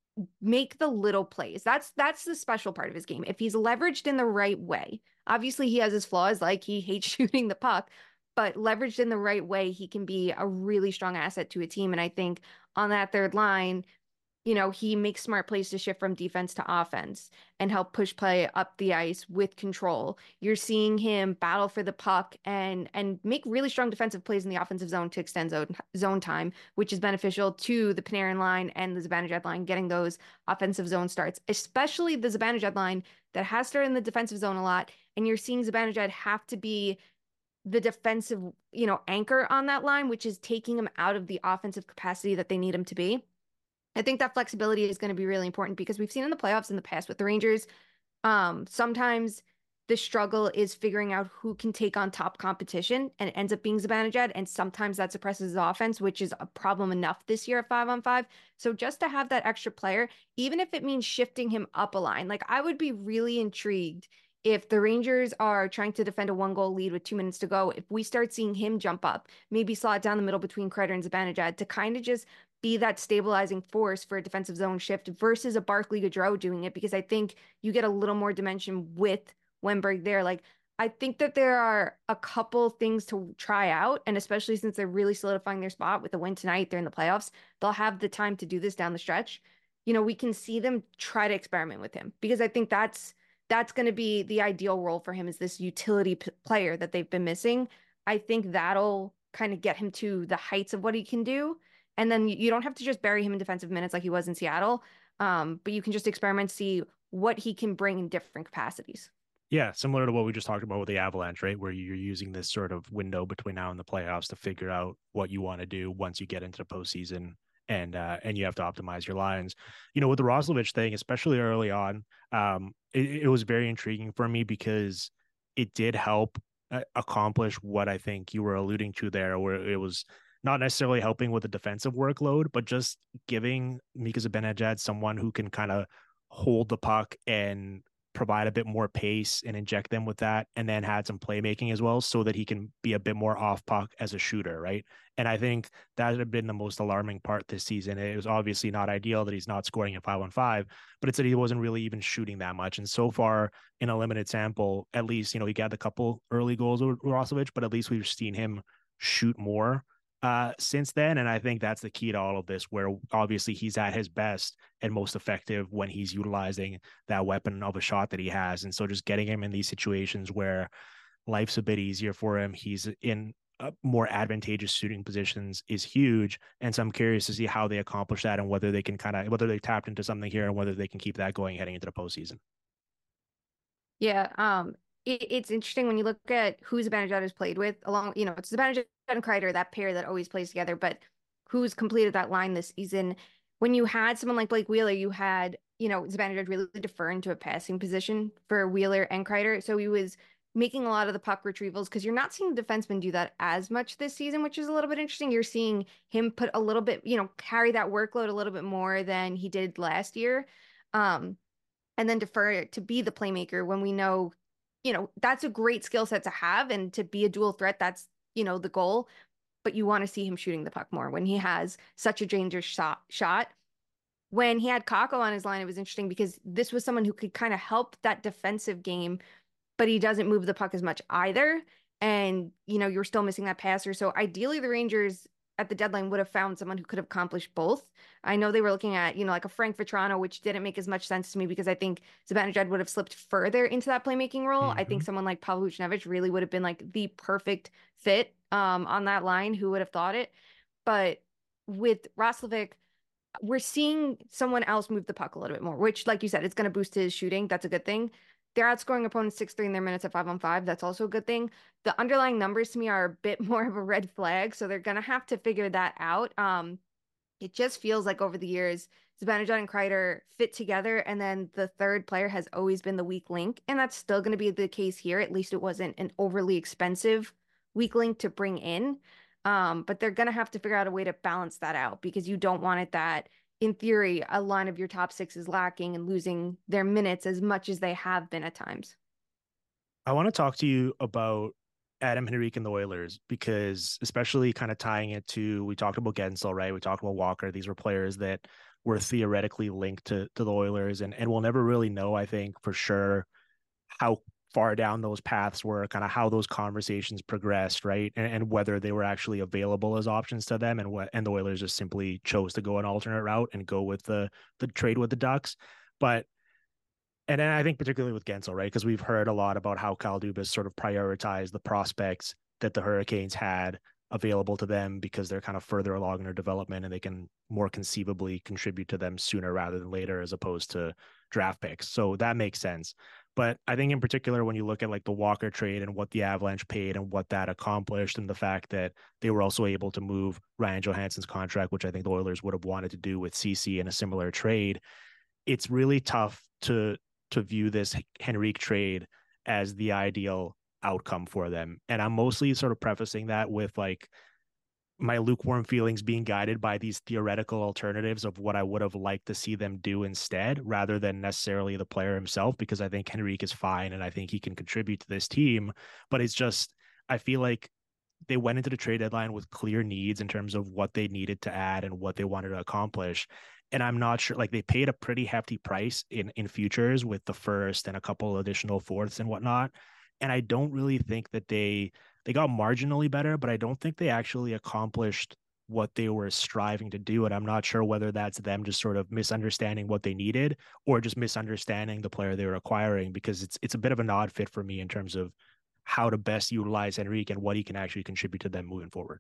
make the little plays. That's that's the special part of his game. If he's leveraged in the right way, obviously he has his flaws, like he hates shooting the puck, but leveraged in the right way, he can be a really strong asset to a team. And I think on that third line, you know, he makes smart plays to shift from defense to offense and help push play up the ice with control. You're seeing him battle for the puck and and make really strong defensive plays in the offensive zone to extend zone, zone time, which is beneficial to the Panarin line and the Zibanejad line, getting those offensive zone starts, especially the Zibanejad line that has started in the defensive zone a lot. And you're seeing Zibanejad have to be the defensive, you know, anchor on that line, which is taking him out of the offensive capacity that they need him to be. I think that flexibility is going to be really important, because we've seen in the playoffs in the past with the Rangers, um, sometimes the struggle is figuring out who can take on top competition, and it ends up being Zibanejad, and sometimes that suppresses the offense, which is a problem enough this year at five on five. So just to have that extra player, even if it means shifting him up a line, like I would be really intrigued if the Rangers are trying to defend a one goal lead with two minutes to go, if we start seeing him jump up, maybe slot down the middle between Kreider and Zibanejad to kind of just be that stabilizing force for a defensive zone shift versus a Barclay Goodrow doing it, because I think you get a little more dimension with Wennberg there. Like, I think that there are a couple things to try out, and especially since they're really solidifying their spot with the win tonight, they're in the playoffs, they'll have the time to do this down the stretch. You know, we can see them try to experiment with him, because I think that's that's going to be the ideal role for him, is this utility p- player that they've been missing. I think that'll kind of get him to the heights of what he can do. And then you don't have to just bury him in defensive minutes like he was in Seattle, um, but you can just experiment, see what he can bring in different capacities. Yeah, similar to what we just talked about with the Avalanche, right? Where you're using this sort of window between now and the playoffs to figure out what you want to do once you get into the postseason, and uh, and you have to optimize your lines. You know, with the Roslovic thing, especially early on, um, it, it was very intriguing for me, because it did help uh, accomplish what I think you were alluding to there, where it was not necessarily helping with the defensive workload, but just giving Mika Zibanejad someone who can kind of hold the puck and provide a bit more pace and inject them with that, and then had some playmaking as well, so that he can be a bit more off puck as a shooter, right? And I think that had been the most alarming part this season. It was obviously not ideal that he's not scoring at five on five, but it's that he wasn't really even shooting that much. And so far in a limited sample, at least, you know, he got a couple early goals with Roslovic, but at least we've seen him shoot more uh, since then. And I think that's the key to all of this, where obviously he's at his best and most effective when he's utilizing that weapon of a shot that he has. And so just getting him in these situations where life's a bit easier for him, he's in uh, more advantageous shooting positions, is huge. And so I'm curious to see how they accomplish that, and whether they can kind of, whether they tapped into something here, and whether they can keep that going heading into the postseason. Yeah, um, it, it's interesting when you look at who Zibanejad has played with along, you know, it's Zibanejad and Kreider, that pair that always plays together, but who's completed that line this season? When you had someone like Blake Wheeler, you had, you know, Zibanejad really defer into a passing position for Wheeler and Kreider. So he was making a lot of the puck retrievals because you're not seeing defensemen do that as much this season, which is a little bit interesting. You're seeing him put a little bit, you know, carry that workload a little bit more than he did last year. Um, and then defer to be the playmaker when we know, you know, that's a great skill set to have. And to be a dual threat, that's, you know, the goal. But you want to see him shooting the puck more when he has such a dangerous shot. shot. When he had Kakko on his line, it was interesting because this was someone who could kind of help that defensive game, but he doesn't move the puck as much either. And, you know, you're still missing that passer. So ideally, the Rangers at the deadline would have found someone who could have accomplished both. I know they were looking at, you know, like a Frank Vetrano, which didn't make as much sense to me because I think Zibanejad would have slipped further into that playmaking role. Mm-hmm. I think someone like Pavel Buchnevich really would have been like the perfect fit um, on that line. Who would have thought it? But with Roslovic, we're seeing someone else move the puck a little bit more, which, like you said, it's going to boost his shooting. That's a good thing. They're outscoring opponents six three in their minutes at five on five. That's also a good thing. The underlying numbers to me are a bit more of a red flag, so they're going to have to figure that out. Um, it just feels like over the years, Zibanejad and Kreider fit together, and then the third player has always been the weak link, and that's still going to be the case here. At least it wasn't an overly expensive weak link to bring in. Um, but they're going to have to figure out a way to balance that out because you don't want it that, in theory, a line of your top six is lacking and losing their minutes as much as they have been at times. I want to talk to you about Adam Henrique and the Oilers because, especially kind of tying it to, we talked about Gensel, right? We talked about Walker. These were players that were theoretically linked to, to the Oilers, and, and we'll never really know, I think, for sure how far down those paths were, kind of how those conversations progressed, right? And, and whether they were actually available as options to them, and what and the Oilers just simply chose to go an alternate route and go with the the trade with the Ducks. But and then I think particularly with Gensel, right? Because we've heard a lot about how Kyle Dubas sort of prioritized the prospects that the Hurricanes had available to them because they're kind of further along in their development and they can more conceivably contribute to them sooner rather than later, as opposed to draft picks. So that makes sense. But I think in particular, when you look at like the Walker trade and what the Avalanche paid and what that accomplished, and the fact that they were also able to move Ryan Johansson's contract, which I think the Oilers would have wanted to do with C C in a similar trade, it's really tough to to view this Henrique trade as the ideal outcome for them. And I'm mostly sort of prefacing that with like my lukewarm feelings being guided by these theoretical alternatives of what I would have liked to see them do instead, rather than necessarily the player himself, because I think Henrique is fine and I think he can contribute to this team. But it's just, I feel like they went into the trade deadline with clear needs in terms of what they needed to add and what they wanted to accomplish. And I'm not sure, like they paid a pretty hefty price in, in futures with the first and a couple additional fourths and whatnot. And I don't really think that they, they got marginally better, but I don't think they actually accomplished what they were striving to do. And I'm not sure whether that's them just sort of misunderstanding what they needed or just misunderstanding the player they were acquiring, because it's, it's a bit of an odd fit for me in terms of how to best utilize Henrique and what he can actually contribute to them moving forward.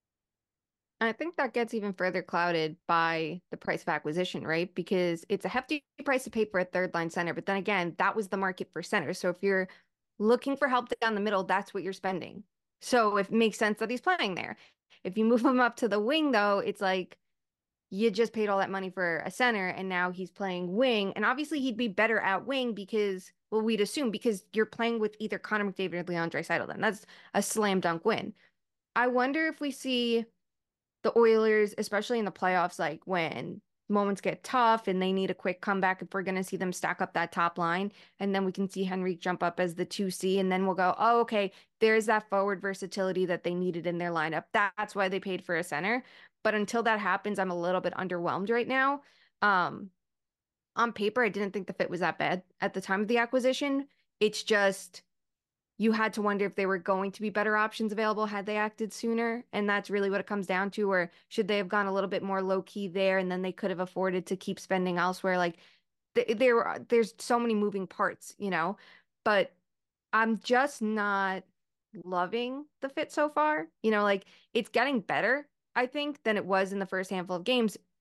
I think that gets even further clouded by the price of acquisition, right? Because it's a hefty price to pay for a third line center. But then again, that was the market for center. So if you're looking for help down the middle, that's what you're spending. So it makes sense that he's playing there. If you move him up to the wing, though, it's like you just paid all that money for a center and now he's playing wing. And obviously he'd be better at wing because, well, we'd assume because you're playing with either Connor McDavid or Leon Draisaitl. Then that's a slam dunk win. I wonder if we see the Oilers, especially in the playoffs, like when moments get tough and they need a quick comeback, if we're going to see them stack up that top line, and then we can see Henrique jump up as the two C, and then we'll go, oh, okay, there's that forward versatility that they needed in their lineup. That's why they paid for a center. But until that happens, I'm a little bit underwhelmed right now. Um, on paper, I didn't think the fit was that bad at the time of the acquisition. It's just, you had to wonder if there were going to be better options available had they acted sooner. And that's really what it comes down to. Or should they have gone a little bit more low key there and then they could have afforded to keep spending elsewhere? Like th- there were, there's so many moving parts, you know, but I'm just not loving the fit so far. You know, like it's getting better, I think, than it was in the first handful of games.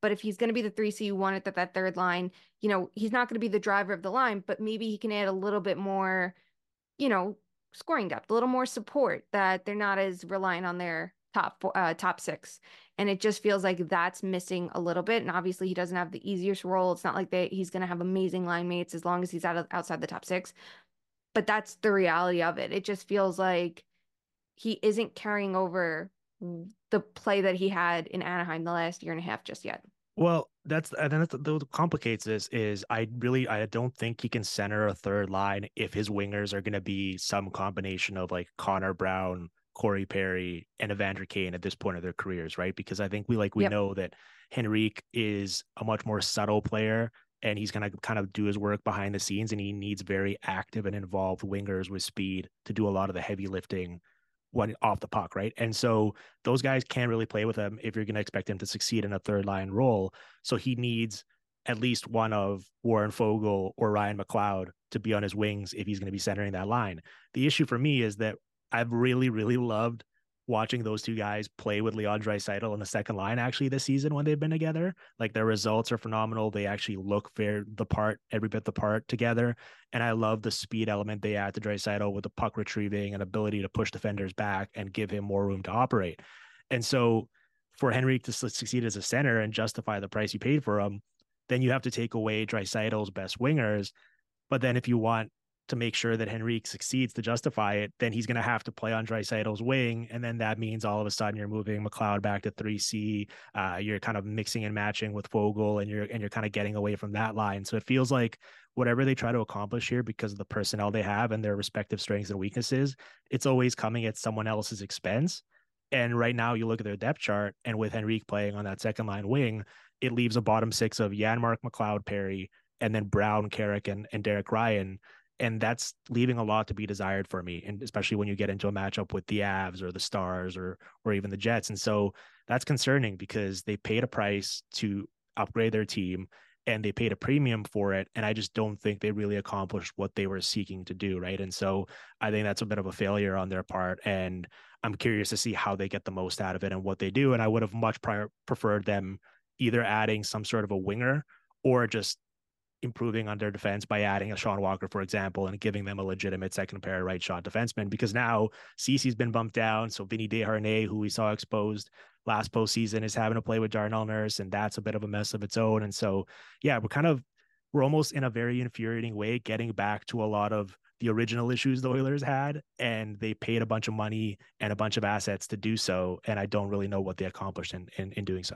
But if he's going to be the three C you want it at that third line, you know, he's not going to be the driver of the line, but maybe he can add a little bit more, you know, scoring depth, a little more support, that they're not as reliant on their top four, uh, top six. And it just feels like that's missing a little bit. And obviously he doesn't have the easiest role. It's not like they, he's going to have amazing line mates as long as he's out of, outside the top six. But that's the reality of it. It just feels like he isn't carrying over the play that he had in Anaheim the last year and a half just yet. Well, that's and then that's what complicates this is I really I don't think he can center a third line if his wingers are going to be some combination of like Connor Brown, Corey Perry, and Evander Kane at this point of their careers, right? Because I think we like we yep. know that Henrique is a much more subtle player, and he's going to kind of do his work behind the scenes, and he needs very active and involved wingers with speed to do a lot of the heavy lifting one off the puck, right? And so those guys can't really play with him if you're going to expect him to succeed in a third line role. So he needs at least one of Warren Foegele or Ryan McLeod to be on his wings if he's going to be centering that line. The issue for me is that I've really, really loved watching those two guys play with Leon Draisaitl in the second line actually this season when they've been together. Like their results are phenomenal. They actually look fair the part, every bit the part together. And I love the speed element they add to Draisaitl with the puck retrieving and ability to push defenders back and give him more room to operate. And so for Henrique to succeed as a center and justify the price you paid for him, then you have to take away Draisaitl's best wingers. But then if you want to make sure that Henrique succeeds to justify it, then he's going to have to play on Draisaitl's wing. And then that means all of a sudden you're moving McLeod back to three C. Uh, you're kind of mixing and matching with Foegele, and you're, and you're kind of getting away from that line. So it feels like whatever they try to accomplish here, because of the personnel they have and their respective strengths and weaknesses, it's always coming at someone else's expense. And right now you look at their depth chart, and with Henrique playing on that second line wing, it leaves a bottom six of Janmark, McLeod, Perry, and then Brown, Carrick, and, and Derek Ryan. And that's leaving a lot to be desired for me. And especially when you get into a matchup with the Avs or the Stars or, or even the Jets. And so that's concerning because they paid a price to upgrade their team and they paid a premium for it. And I just don't think they really accomplished what they were seeking to do. Right. And so I think that's a bit of a failure on their part. And I'm curious to see how they get the most out of it and what they do. And I would have much prior preferred them either adding some sort of a winger or just improving on their defense by adding a Sean Walker, for example, and giving them a legitimate second pair right shot defenseman, because now Cece's been bumped down. So Vinny Desharnais, who we saw exposed last postseason, is having to play with Darnell Nurse, and that's a bit of a mess of its own. And so, yeah, we're kind of, we're almost in a very infuriating way getting back to a lot of the original issues the Oilers had, and they paid a bunch of money and a bunch of assets to do so. And I don't really know what they accomplished in, in, in doing so.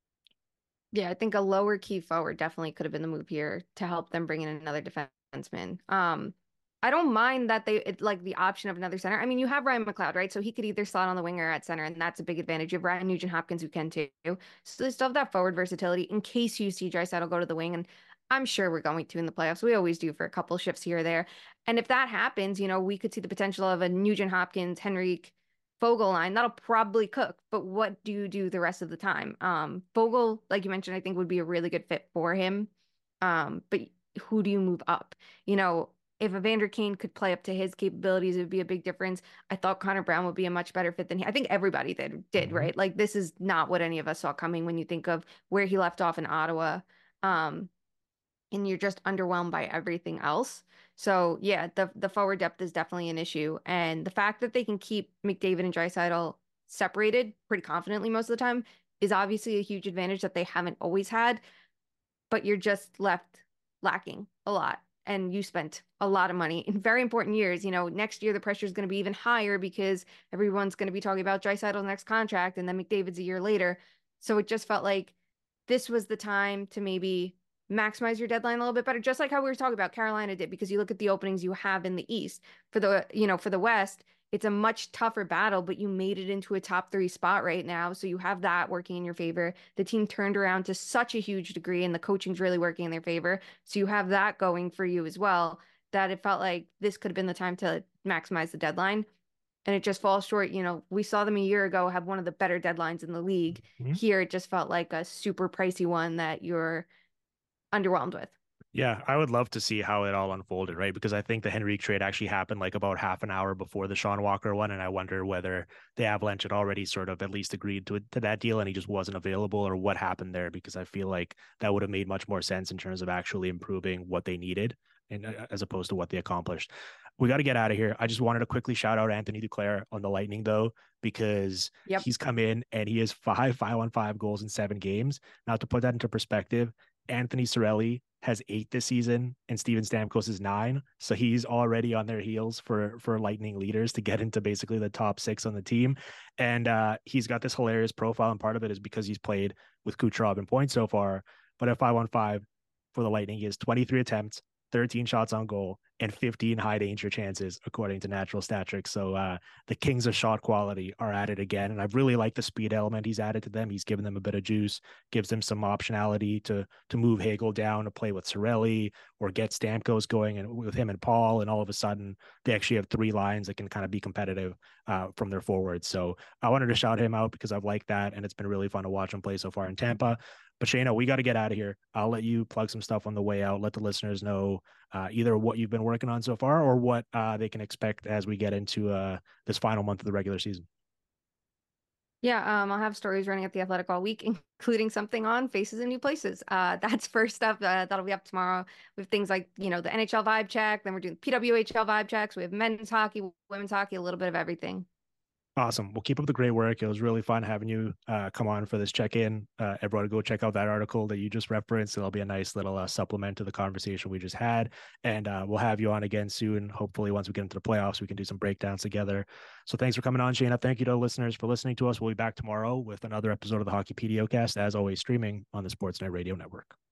Yeah, I think a lower key forward definitely could have been the move here to help them bring in another defenseman. Um, I don't mind that they it, like the option of another center. I mean, you have Ryan McLeod, right? So he could either slot on the winger at center, and that's a big advantage. You have Ryan Nugent-Hopkins who can too. So they still have that forward versatility in case you see Draisaitl go to the wing. And I'm sure we're going to in the playoffs. We always do for a couple shifts here or there. And if that happens, you know, we could see the potential of a Nugent-Hopkins, Henrique, Foegele line. That'll probably cook, but what do you do the rest of the time? Um, Foegele, like you mentioned, I think would be a really good fit for him. Um, but who do you move up? You know, if Evander Kane could play up to his capabilities, it would be a big difference. I thought Connor Brown would be a much better fit than he. I think everybody did, did mm-hmm. right? Like this is not what any of us saw coming when you think of where he left off in Ottawa. Um, and you're just underwhelmed by everything else. So yeah, the the forward depth is definitely an issue. And the fact that they can keep McDavid and Draisaitl separated pretty confidently most of the time is obviously a huge advantage that they haven't always had, but you're just left lacking a lot. And you spent a lot of money in very important years. You know, next year the pressure is going to be even higher because everyone's going to be talking about Draisaitl's next contract and then McDavid's a year later. So it just felt like this was the time to maybe maximize your deadline a little bit better, just like how we were talking about Carolina did, because you look at the openings you have in the East. For the, you know, for the West, it's a much tougher battle, but you made it into a top three spot right now. So you have that working in your favor. The team turned around to such a huge degree and the coaching's really working in their favor. So you have that going for you as well, that it felt like this could have been the time to maximize the deadline. And it just falls short. You know, we saw them a year ago have one of the better deadlines in the league. Mm-hmm. Here, it just felt like a super pricey one that you're underwhelmed with. Yeah, I would love to see how it all unfolded, right? Because I think the Henrique trade actually happened like about half an hour before the Sean Walker one, and I wonder whether the Avalanche had already sort of at least agreed to to that deal and he just wasn't available, or what happened there. Because I feel like that would have made much more sense in terms of actually improving what they needed, and uh, as opposed to what they accomplished. We got to get out of here. I just wanted to quickly shout out Anthony Duclair on the Lightning though, because Yep. he's come in and he has five five on five goals in seven games. Now, to put that into perspective, Anthony Cirelli has eight this season and Steven Stamkos is nine. So he's already on their heels for, for Lightning leaders to get into basically the top six on the team. And uh, he's got this hilarious profile. And part of it is because he's played with Kucherov in points so far. But at five on five for the Lightning, he has twenty-three attempts, thirteen shots on goal, and fifteen high danger chances, according to Natural Stat Trick. So uh, the Kings of shot quality are at it again. And I really like the speed element he's added to them. He's given them a bit of juice, gives them some optionality to to move Hagel down to play with Cirelli or get Stamkos going and with him and Paul. And all of a sudden, they actually have three lines that can kind of be competitive uh, from their forwards. So I wanted to shout him out because I've liked that. And it's been really fun to watch him play so far in Tampa. But Shayna, we got to get out of here. I'll let you plug some stuff on the way out. Let the listeners know uh, either what you've been working on so far or what uh, they can expect as we get into uh, this final month of the regular season. Yeah, um, I'll have stories running at The Athletic all week, including something on Faces in New Places. Uh, that's first up. Uh, that'll be up tomorrow. We have things like, you know, the N H L vibe check. Then we're doing P W H L vibe checks. We have men's hockey, women's hockey, a little bit of everything. Awesome. Well, keep up the great work. It was really fun having you uh, come on for this check-in. Uh, everyone go check out that article that you just referenced. It'll be a nice little uh, supplement to the conversation we just had. And uh, we'll have you on again soon. Hopefully, once we get into the playoffs, we can do some breakdowns together. So thanks for coming on, Shayna. Thank you to listeners for listening to us. We'll be back tomorrow with another episode of the Hockey PDOcast, as always, streaming on the Sportsnet Radio Network.